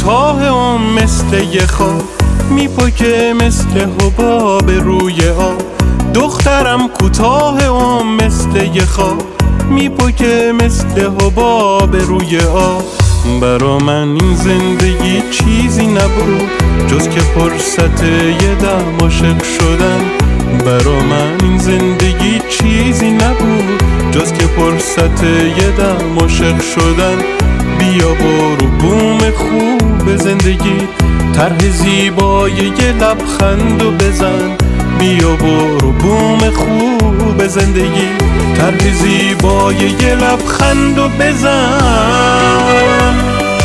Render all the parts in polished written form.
کوتاه مثل یه خواب میپکه مثل حباب روی آب. دخترم کوتاه مثل یه خواب میپکه مثل حباب روی آب. برا من این زندگی چیزی نبود جز که فرصت یه دم عاشق شدن. برا من این زندگی چیزی نبود جز که فرصت یه دم عاشق شدن. بیا برو بوم خوب زندگی، طرح زیبای یه لبخند و بزن. بیا برو بوم خوب زندگی، طرح زیبای یه لبخند و بزن.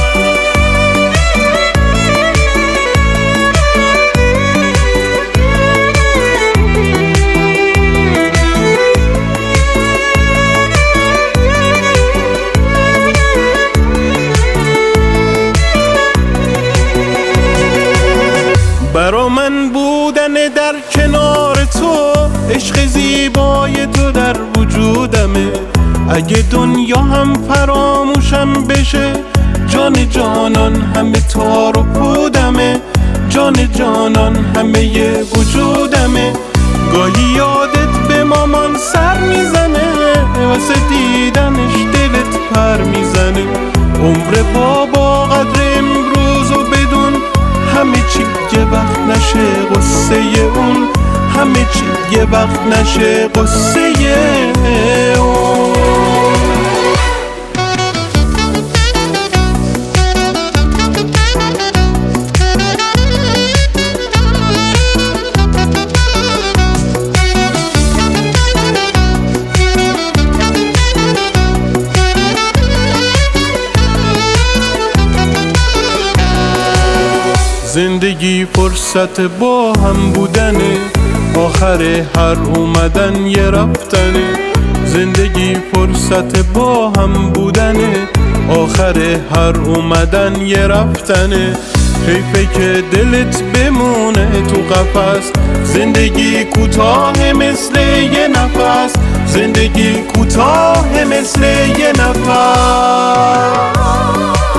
برا من بودن در کنار تو، عشق زیبای تو در وجودمه. اگه دنیا هم فراموشم بشه، جان جانان همه تار و پودمه. جان جانان همه ی وجودمه. گاهی یادت به مامان سر میزنه، واسه دیدنش دلت پر میزنه. عمر بابا قدر امروز و بدون، همه چی یه وقت نشه قصه اون. همه چی یه وقت نشه قصه اون. زندگی فرصت با هم بودنه، آخر هر اومدن یه رفتنه. زندگی فرصت با هم بودنه، آخر هر اومدن یه رفتنه. حیفه که دلت بمونه تو قفس، زندگی کوتاه مثل یه نفس. زندگی کوتاه مثل یه نفس.